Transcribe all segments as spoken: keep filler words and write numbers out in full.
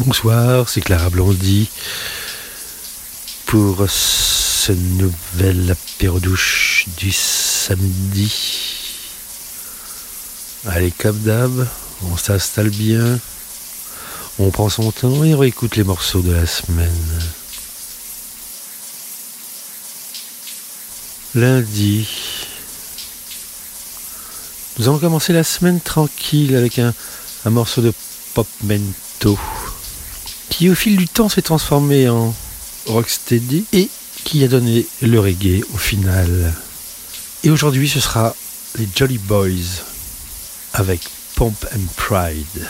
Bonsoir, c'est Clara Blondy pour ce nouvel apéro douche du samedi. Allez, comme d'hab, on s'installe bien, on prend son temps et on réécoute les morceaux de la semaine. Lundi, nous allons commencer la semaine tranquille avec un, un morceau de pop mento qui au fil du temps s'est transformé en rocksteady et qui a donné le reggae au final. Et aujourd'hui ce sera les Jolly Boys avec Pomp and Pride.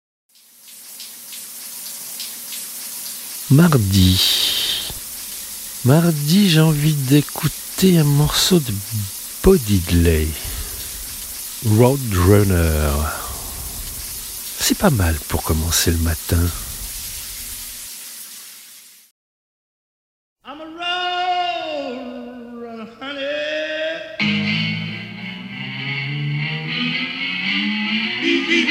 Mardi, Mardi, j'ai envie d'écouter un morceau de Bo Diddley, Roadrunner. C'est pas mal pour commencer le matin. I'm a roadrunner, honey. Beep, beep.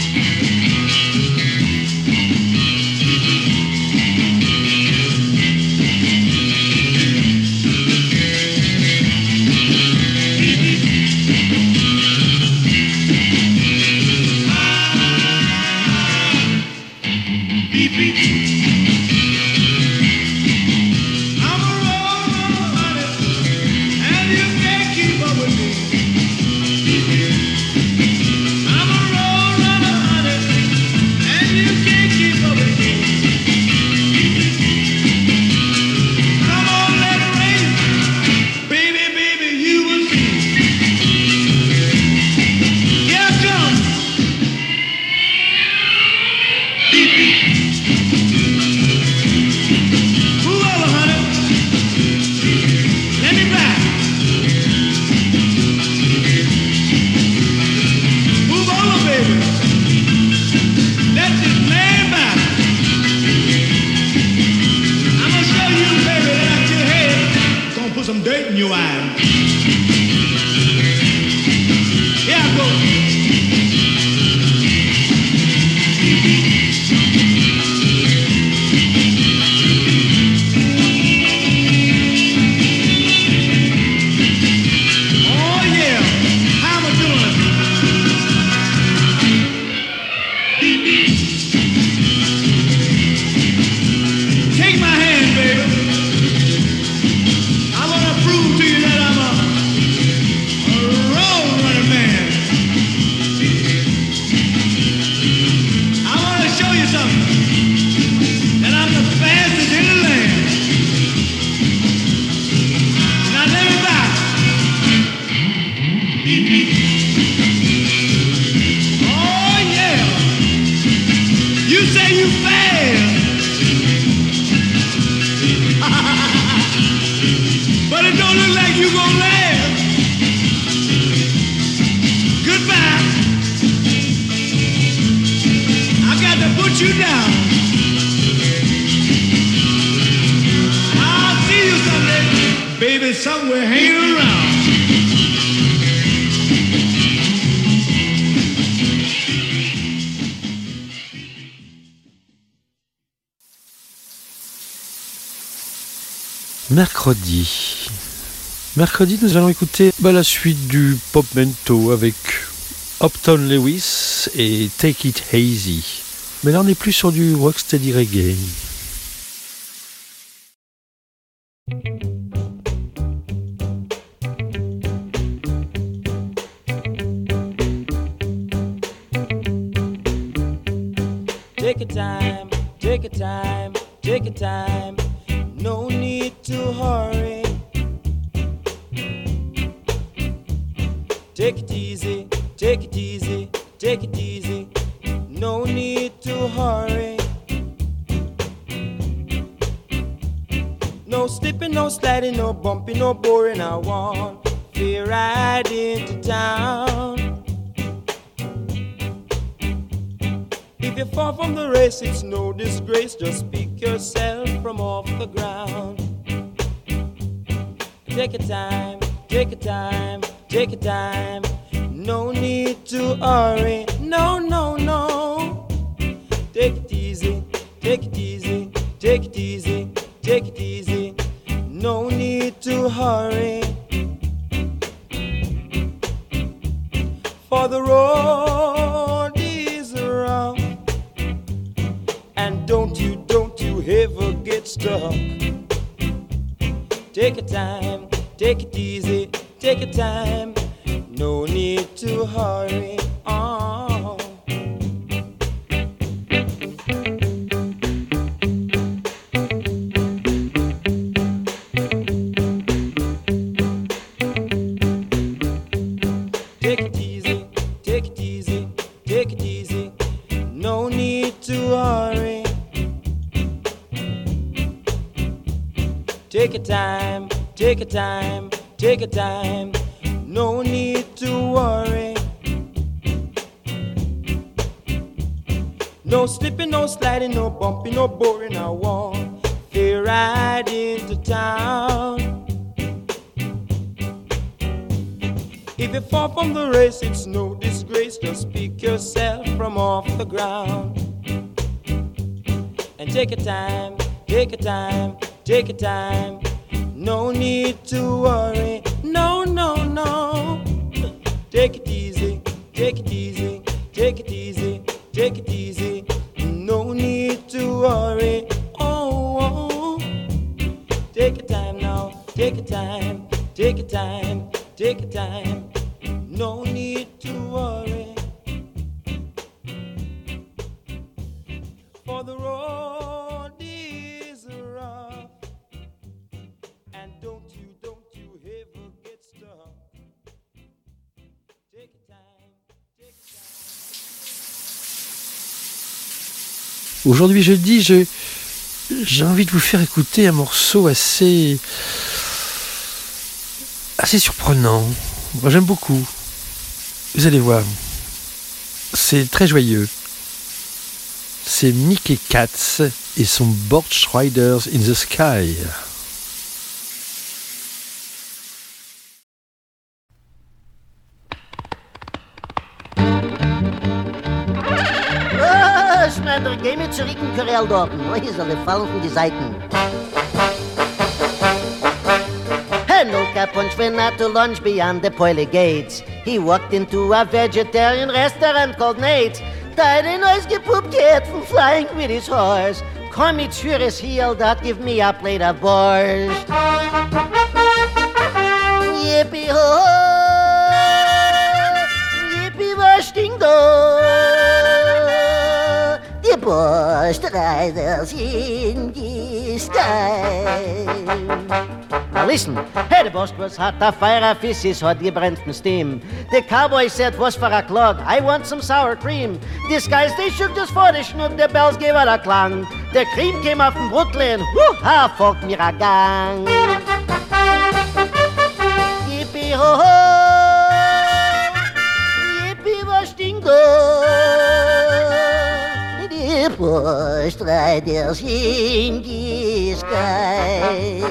Mercredi. Mercredi, nous allons écouter bah, la suite du Pop Mento avec Upton Lewis et Take It Easy. Mais là, on n'est plus sur du rocksteady reggae. Take your time, take your time, take your time. No need to hurry. Take it easy, take it easy, take it easy. No need to hurry. No slipping, no sliding, no bumping, no boring. I want to ride into town. If you fall from the race, it's no disgrace. Just pick yourself from off the ground. Take your time, take your time, take your time. No need to hurry. No, no, no. Take it easy, take it easy, take it easy, take it easy. No need to hurry. For the road is rough. And don't you, don't you ever get stuck. Take your time, take it easy, take your time. No need to hurry. Oh. Take it easy, take it easy, take it easy. No need to hurry. take your time, take your time, take your time. No need to worry. No slipping, no sliding, no bumping, no boring. I want to ride into town. If you fall from the race, it's no disgrace. Just pick yourself from off the ground. And take your time, take your time, take your time. No need to worry, no, no, no. Take it easy, take it easy, take it easy, take it easy. No need to worry, oh, oh. Take your time now, take your time, take your time, take your time. No need to worry. For the road is rough. And don't you, don't you ever get stuck. Take your time, take your time. Aujourd'hui jeudi, je, j'ai envie de vous faire écouter un morceau assez, assez surprenant. Moi j'aime beaucoup. Vous allez voir, c'est très joyeux. C'est Mickey Katz et son Borch Riders in the Sky. Oh, Schneider, geh mir zurück in Korell dort. Oh, hier soll er fallen von die Seiten. No cap punch went out to lunch beyond the pearly gates. He walked into a vegetarian restaurant called Nate's. Died a noise gepooped cat from flying with his horse. Come me sure as he yelled out, give me a plate of borscht. Yippee ho, yippee borsting do. The borscht riders in the sky. Now listen, hey, the boss was hot, the fire of fishes had gebrannt from steam. The cowboy said, what's for a clog? I want some sour cream. These guys, they shook just for the schnook, the bells gave out a clang. The cream came up from Brooklyn, woo-ha, folk mir a gang. Yippee ho ho, yippee was dingo. The boss riders in the sky.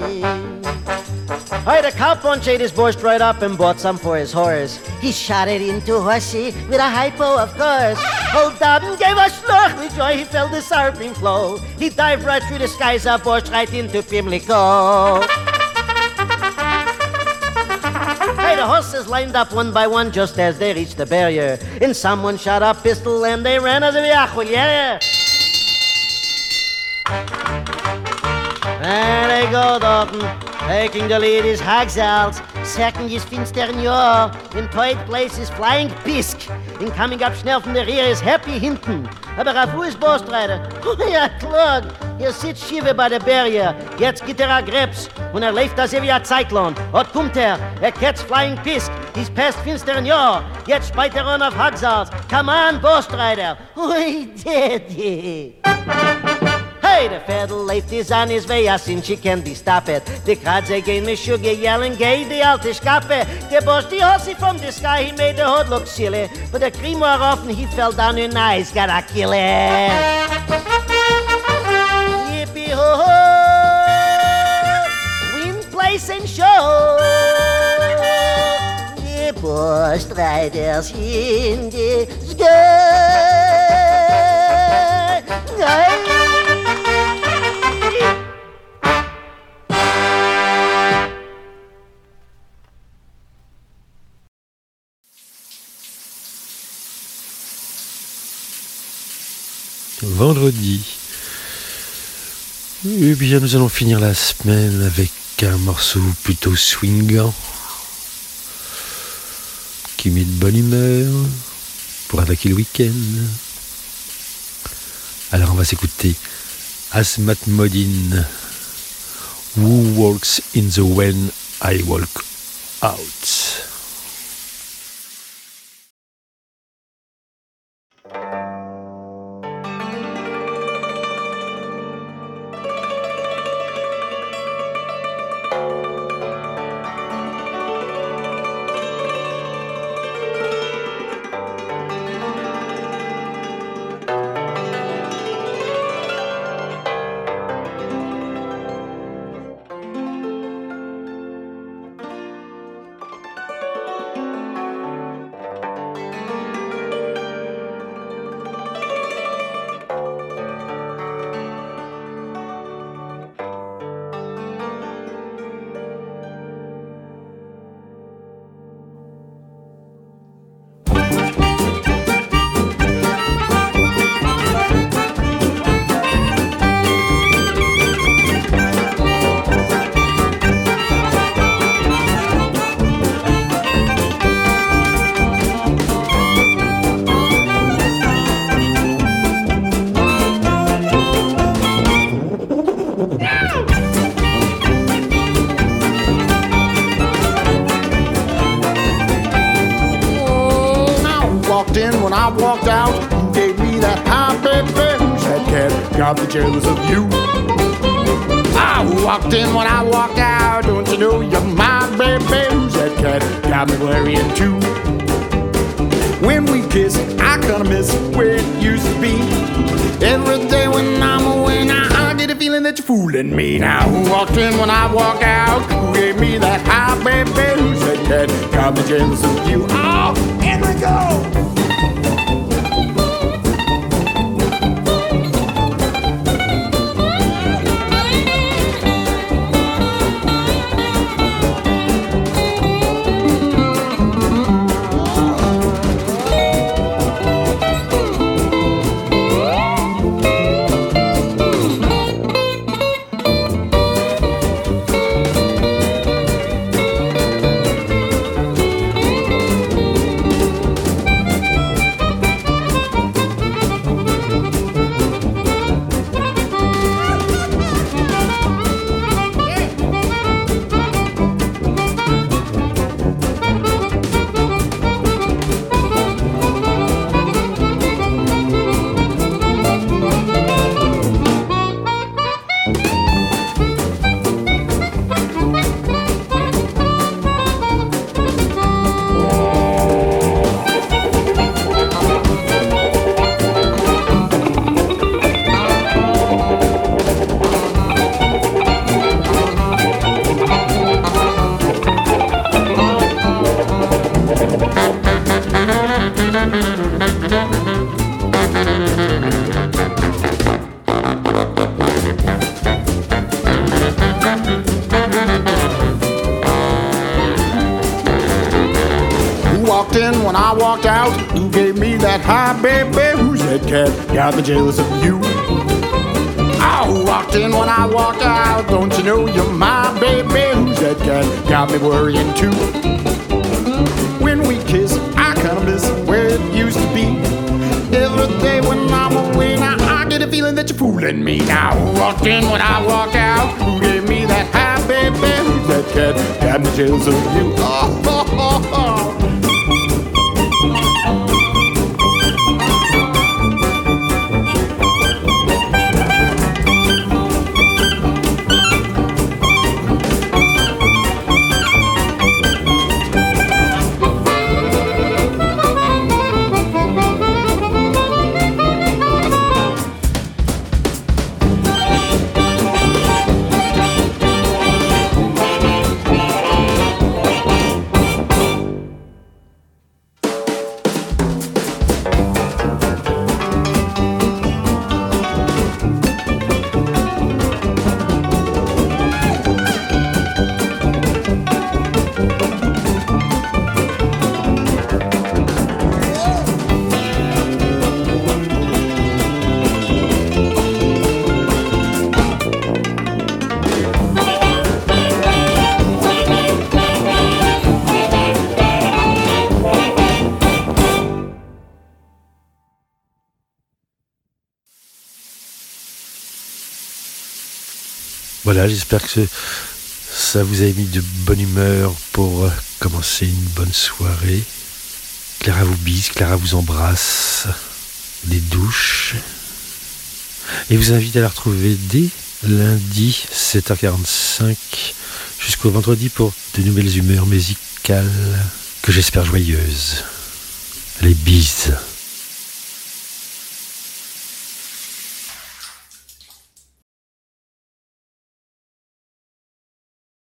Hey, the cowpunch ate his borscht right up and bought some for his horse. He shot it into Horsey with a hypo, of course. Old Dobbin gave a slurp with joy, he felt the sour cream flow. He dived right through the skies of borscht right into Pimlico. Hey, the horses lined up one by one just as they reached the barrier. And someone shot a pistol and they ran as a viajol, yeah. There they go, Dalton. Taking the lead is Hagsalt. Second is Finsternjör. In third place is Flying Pisk. In coming up schnell from der Rear is Happy hinten. Aber auf wo ist Borstreiter? Oh ja, klar. Er sitzt schiebe bei der Barrier. Jetzt geht er a Krebs. Und er läuft das wie a Zyklon. Dort kommt er. Er catcht Flying Pisk. He's past Finsternjör. Jetzt speit er an auf Hagsalt. Come on, Borstreiter. Oi, Daddy. Hey, the fiddle left is on his way, as since she can't be stopped. The crowds again me sugar yelling, gay, the alte Schappe. The boss, the horsey from the sky, he made the hood look silly. But the cream wore off and he fell down in ice, got a killer. Yippee ho ho, win, place and show. The boss riders in the sky. Vendredi. Et bien nous allons finir la semaine avec un morceau plutôt swingant qui met de bonne humeur pour attaquer le week-end. Alors on va s'écouter Asmat Modin, Who Walks in the When I Walk Out. walked out? Who gave me that high, baby? Who's that cat? Got me jealous of you. I walked in when I walked out. Don't you know you're my baby? Who's that cat? Got me worrying too. When we kiss, I kinda miss where it used to be. Every day when I'm away now, I get a feeling that you're fooling me. Now who walked in when I walk out? Who gave me that high, baby? Who's that cat? Got me jealous of you. Oh, here we go. When I walked out, who gave me that high, baby? Who's that cat? Got me jealous of you. I walked in when I walked out. Don't you know you're my baby? Who's that cat? Got me worrying too. When we kiss, I kinda miss where it used to be. Every day when I'm away now, I get a feeling that you're fooling me. Now who walked in when I walked out? Who gave me that high, baby? Who's that cat? Got me jealous of you. Oh, oh, oh, oh. Voilà, j'espère que ça vous a mis de bonne humeur pour commencer une bonne soirée. Clara vous bise, Clara vous embrasse, des douches. Et vous invite à la retrouver dès lundi, sept heures quarante-cinq, jusqu'au vendredi pour de nouvelles humeurs musicales que j'espère joyeuses. Les bises.